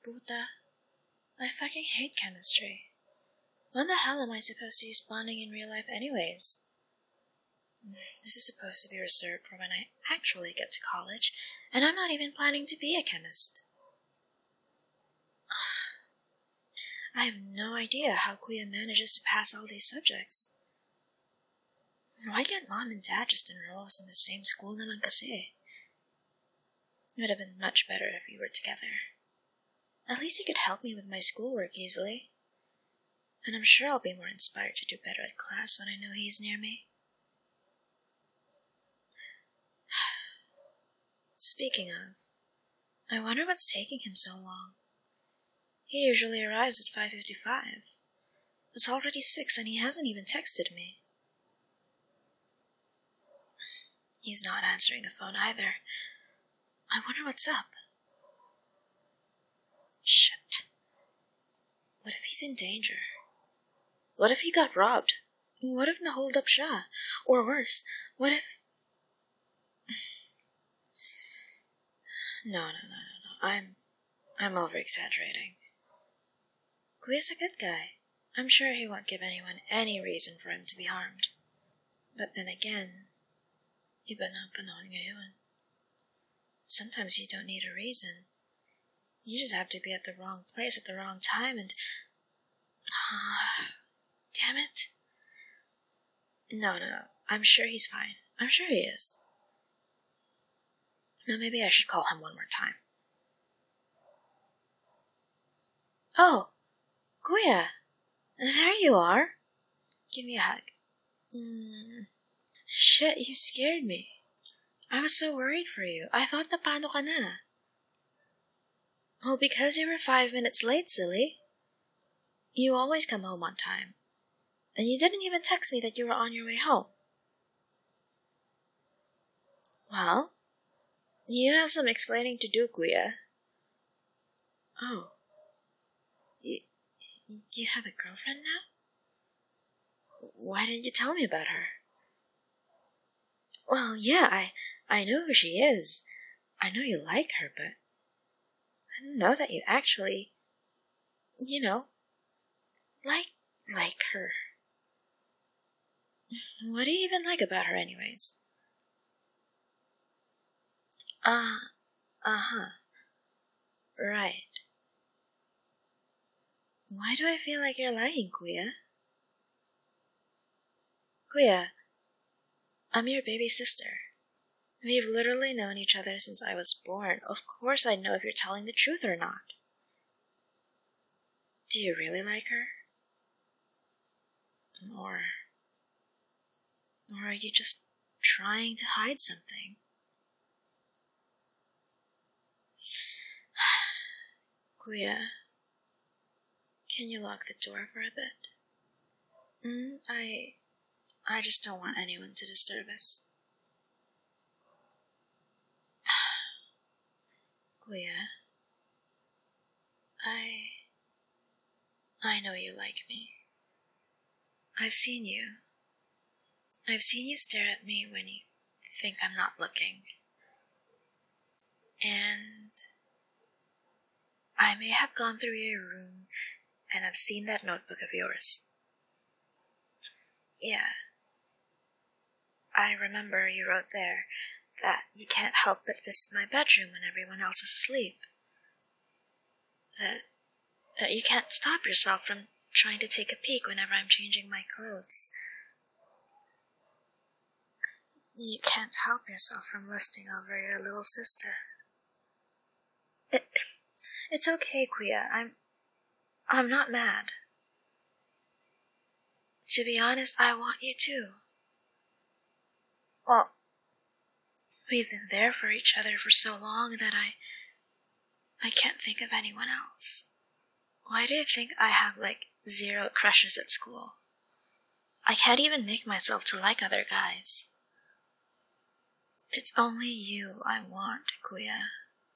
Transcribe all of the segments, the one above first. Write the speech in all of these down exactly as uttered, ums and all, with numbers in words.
puta. I fucking hate chemistry. When the hell am I supposed to use bonding in real life anyways? This is supposed to be reserved for when I actually get to college, and I'm not even planning to be a chemist. I have no idea how Kuya manages to pass all these subjects. Why can't mom and dad just enroll us in the same school na lang kasi? It would have been much better if we were together. At least he could help me with my schoolwork easily. And I'm sure I'll be more inspired to do better at class when I know he's near me. Speaking of, I wonder what's taking him so long. He usually arrives at five fifty-five. It's already six and he hasn't even texted me. He's not answering the phone either. I wonder what's up. Shit. What if he's in danger? What if he got robbed? What if nahold up siya? Or worse, what if... No, no, no, no, no. I'm... I'm over-exaggerating. Kuya's a good guy. I'm sure he won't give anyone any reason for him to be harmed. But then again, iba na ang panahon ngayon. Sometimes you don't need a reason. You just have to be at the wrong place at the wrong time and... Uh, damn it. No, no, no. I'm sure he's fine. I'm sure he is. Now maybe I should call him one more time. Oh, Kuya. There you are. Give me a hug. Mm. Shit, you scared me. I was so worried for you. I thought napano ka na. Well, because you were five minutes late, silly. You always come home on time. And you didn't even text me that you were on your way home. Well, you have some explaining to do, Kuya. Oh. You, you have a girlfriend now? Why didn't you tell me about her? Well, yeah, I, I know who she is. I know you like her, but I didn't know that you actually, you know, like, like her. What do you even like about her anyways? Uh, uh-huh. Right. Why do I feel like you're lying, Kuya? Kuya, I'm your baby sister. We've literally known each other since I was born. Of course I'd know if you're telling the truth or not. Do you really like her? Or... Or are you just trying to hide something? Kuya, can you lock the door for a bit? Mm, I... I just don't want anyone to disturb us. Kuya, I... I know you like me. I've seen you. I've seen you stare at me when you think I'm not looking. And I may have gone through your room and I've seen that notebook of yours. Yeah. I remember you wrote there that you can't help but visit my bedroom when everyone else is asleep. That, that you can't stop yourself from trying to take a peek whenever I'm changing my clothes. You can't help yourself from lusting over your little sister. It, it's okay, Kuya. I'm, I'm not mad. To be honest, I want you too. Well, we've been there for each other for so long that I, I can't think of anyone else. Why do you think I have, like, zero crushes at school? I can't even make myself to like other guys. It's only you I want, Kuya.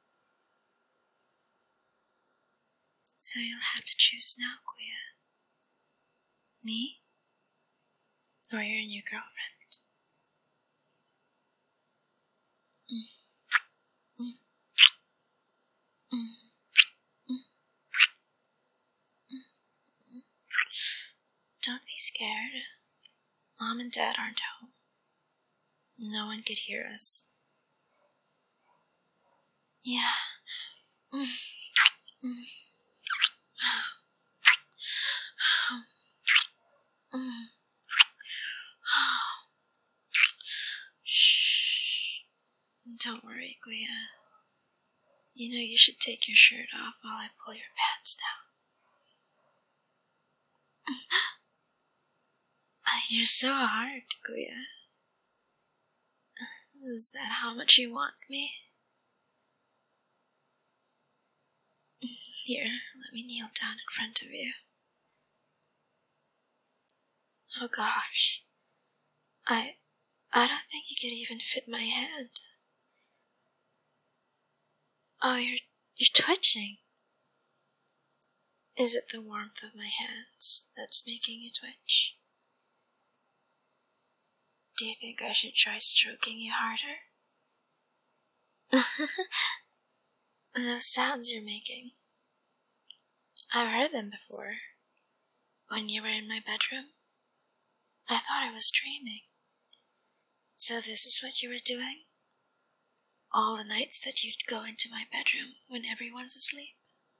So you'll have to choose now, Kuya. Me? Or your new girlfriend? Mm. Mm. Mm. Mm. Mom and Dad aren't home. No one could hear us. Yeah. Mm. Mm. Mm. Shh. Don't worry, Guya. You know you should take your shirt off while I pull your pants down. You're so hard, Guya. Is that how much you want me? Here, let me kneel down in front of you. Oh gosh. I... I don't think you could even fit my hand. Oh, you're... you're twitching. Is it the warmth of my hands that's making you twitch? Do you think I should try stroking you harder? Those sounds you're making. I've heard them before. When you were in my bedroom, I thought I was dreaming. So this is what you were doing? All the nights that you'd go into my bedroom when everyone's asleep?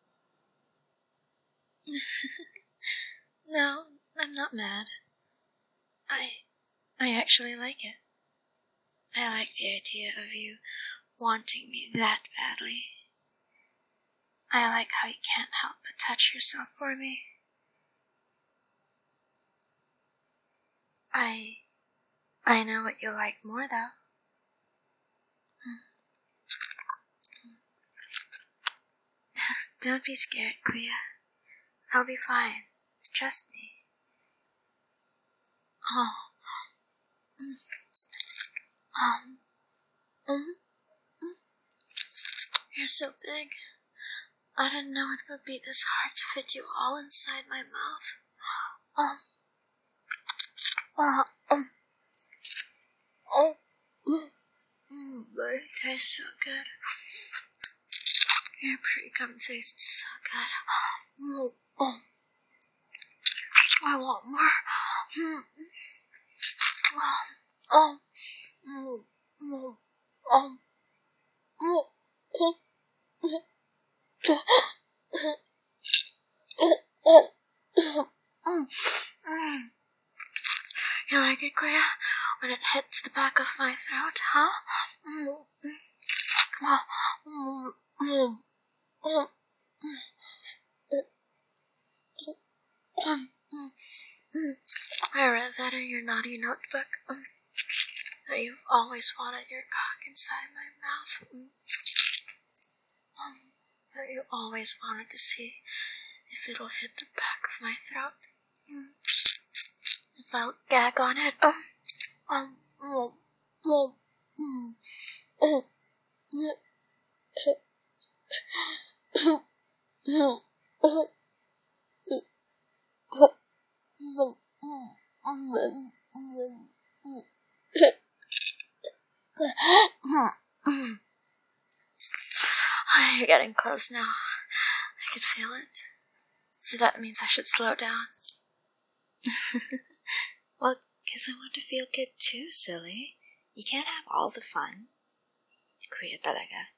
No, I'm not mad. I... I actually like it. I like the idea of you wanting me that badly. I like how you can't help but touch yourself for me. I... I know what you'll like more, though. Don't be scared, Guya. I'll be fine. Trust me. Oh. Um. Um. You're so big. I didn't know it would be this hard to fit you all inside my mouth. Um. Uh, um. Oh. Mm, but it tastes so good. Your pre-cum tastes so good. Oh. Oh. I want more. Mm. Oh. Oh. Oh. Oh. Oh. Oh. You like it, Guya? When it hits the back of my throat, huh? I read that in your naughty notebook. That you've always wanted your cock inside my mouth. That you always wanted to see if it'll hit the back of my throat. If I'll gag on it. Um, um, um, um, um, um, You're getting close now. I can feel it. So that means I should slow down. Well, because I want to feel good too, silly. You can't have all the fun. Kuya talaga.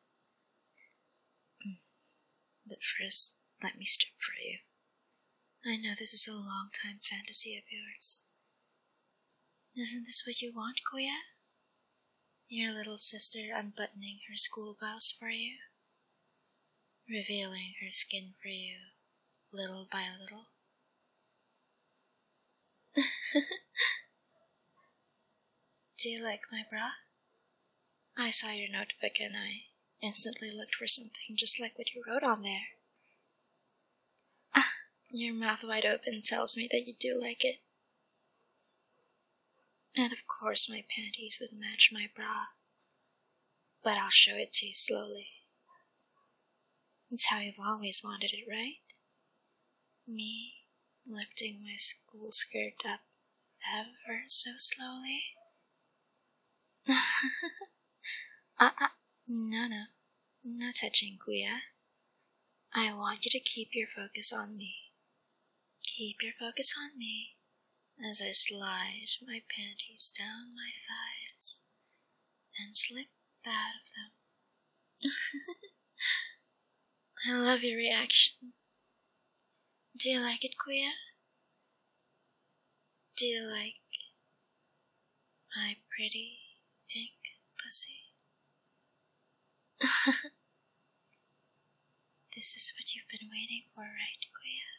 But first, let me strip for you. I know this is a long-time fantasy of yours. Isn't this what you want, Kuya? Your little sister unbuttoning her school blouse for you? Revealing her skin for you, little by little? Do you like my bra? I saw your notebook and I instantly looked for something just like what you wrote on there. Ah, your mouth wide open tells me that you do like it. And of course my panties would match my bra. But I'll show it to you slowly. It's how you've always wanted it, right? Me lifting my school skirt up ever so slowly. uh, uh, no, no, no touching, Kuya. I want you to keep your focus on me. Keep your focus on me, as I slide my panties down my thighs and slip out of them. I love your reaction. Do you like it, Kuya? Do you like my pretty pink pussy? This is what you've been waiting for, right, Kuya?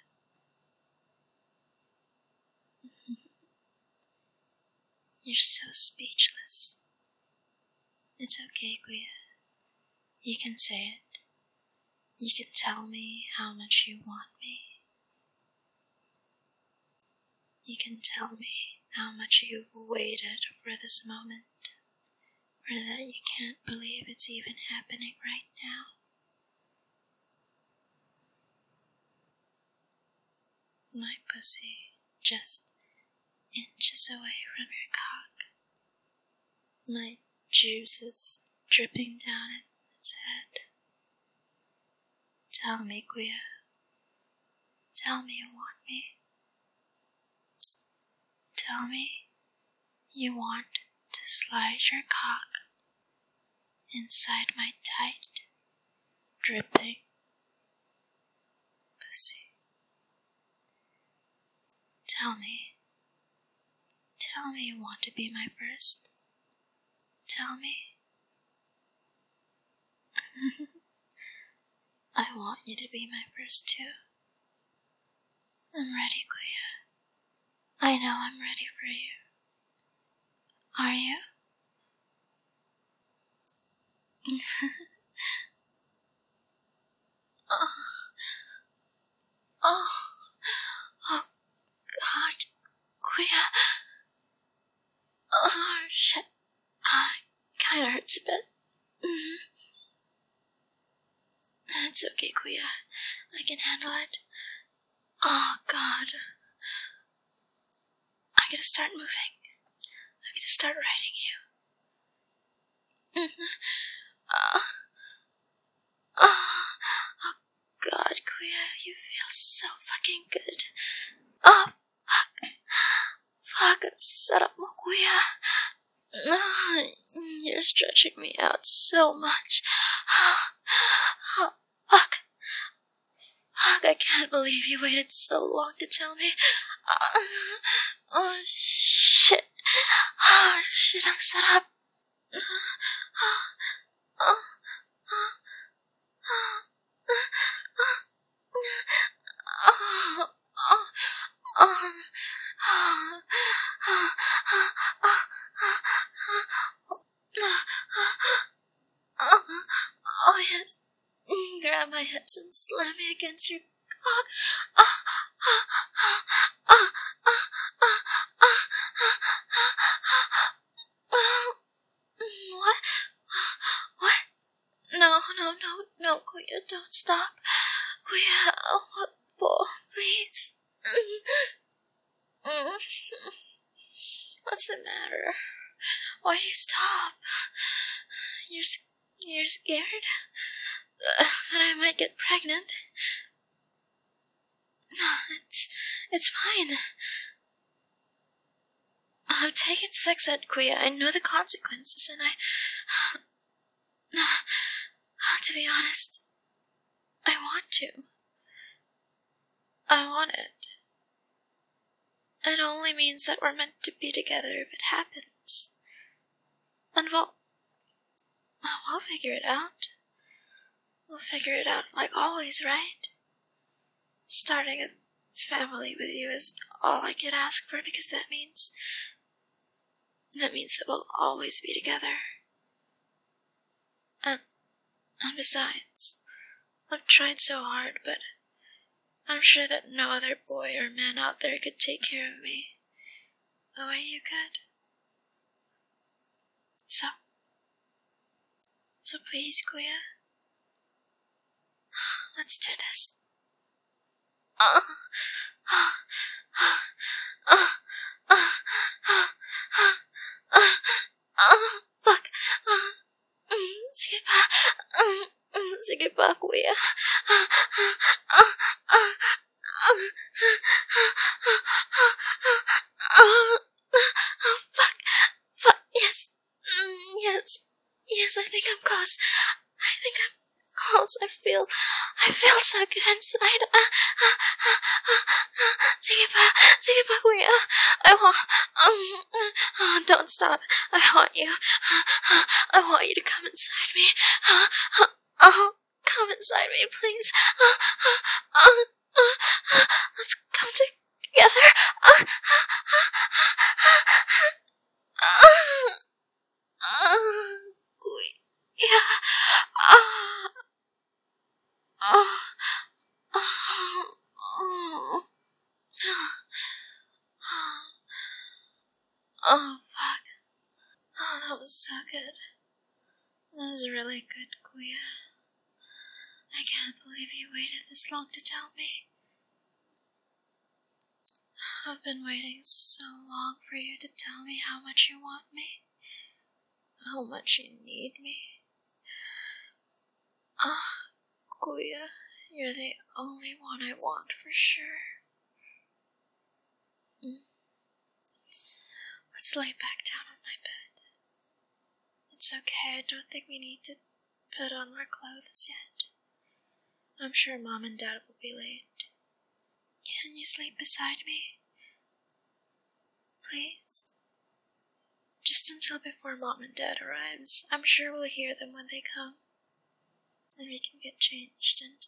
You're so speechless. It's okay, Kuya. You can say it. You can tell me how much you want me. You can tell me how much you've waited for this moment, or that you can't believe it's even happening right now. My pussy just inches away from your cock. My juices dripping down its head. Tell me, Kuya. Tell me you want me. Tell me you want to slide your cock inside my tight, dripping pussy. Tell me. Tell me you want to be my first. Tell me. I want you to be my first too. I'm ready, Kuya. I know I'm ready for you. Are you? oh. oh. Oh, God. Kuya. Oh, shit. Ah, kinda hurts a bit. Mm. It's okay, Kuya. I can handle it. Oh, God. I gotta start moving. I gotta start riding you. Mm-hmm. Oh. Oh. Oh, God, Kuya. You feel so fucking good. Oh, fuck. Fuck, shut up, Kuya. Oh, you're stretching me out so much. Oh, oh, fuck. Fuck, I can't believe you waited so long to tell me. Oh, oh shit. Oh, shit, I'm set up. Oh, oh, oh, oh, oh, oh, oh, oh, yes. Grab my hips and slam me against your cock. What? What? No, no, no, no, Kuya, don't stop. Kuya, what? Oh, please. What's the matter? Why do you stop? You're, you're scared uh, that I might get pregnant? It's, it's fine. I've taken sex ed, Kuya. I know the consequences, and I... To be honest, I want to. I want it. It only means that we're meant to be together if it happens. And we'll... We'll figure it out. We'll figure it out like always, right? Starting a family with you is all I could ask for, because that means... That means that we'll always be together. And... And besides, I've tried so hard, but I'm sure that no other boy or man out there could take care of me the way you could. So, so please, Kuya, let's do this. Uh, uh, uh, uh, uh, uh, uh, uh, fuck. Uh, sige pa. Sige pa, Kuya. Oh, oh, fuck. Fuck, yes. Mm, yes. Yes, I think I'm close. I think I'm close. I feel, I feel so good inside. Uh, uh, uh, uh, uh, Sige pa, sige pa, kuya. I want, um, uh, uh, don't stop. I want you. Uh, uh, I want you to come inside me. Uh, uh, oh, come inside me, please. Uh, uh, uh, uh, uh, let's come together. Uh, uh, uh, uh, uh, uh, kuya. Uh, uh, Oh, oh, fuck. Oh, that was so good. That was really good, Kuya. I can't believe you waited this long to tell me. I've been waiting so long for you to tell me how much you want me, how much you need me. Ah, oh, Kuya, you're the only one I want for sure. Mm. Let's lay back down on my bed. It's okay, I don't think we need to put on our clothes yet. I'm sure Mom and Dad will be late. Can you sleep beside me? Please? Just until before Mom and Dad arrives. I'm sure we'll hear them when they come. And we can get changed and,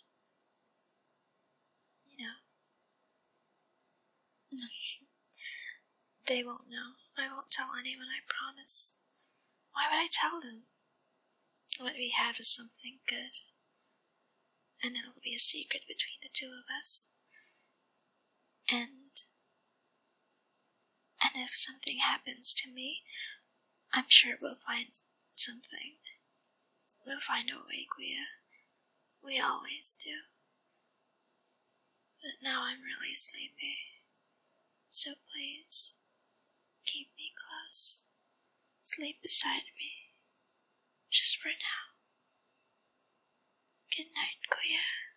you know. They won't know. I won't tell anyone, I promise. Why would I tell them? What we have is something good. And it'll be a secret between the two of us. And, and if something happens to me, I'm sure we'll find something. We'll find a way, Kuya. We always do. But now I'm really sleepy. So please, keep me close. Sleep beside me. Just for now. Good night, Kuya.